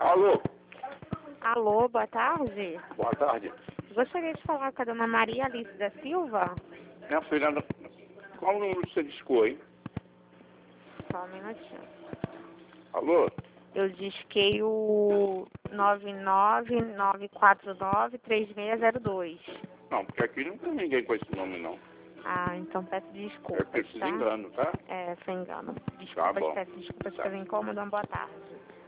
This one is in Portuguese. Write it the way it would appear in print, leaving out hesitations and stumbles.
Alô? Alô, boa tarde. Boa tarde. Gostaria de falar com a dona Maria Alice da Silva. Minha filha, qual o número você discou, hein? Só um minutinho. Alô? Eu disquei o 999493602. Não, porque aqui não tem ninguém com esse nome, não. Ah, então peço É desculpas, preciso tá? engano, tá? É, sem engano. Tá Desculpas, bom. peço desculpas Tá. pelo incômodo. Boa tarde.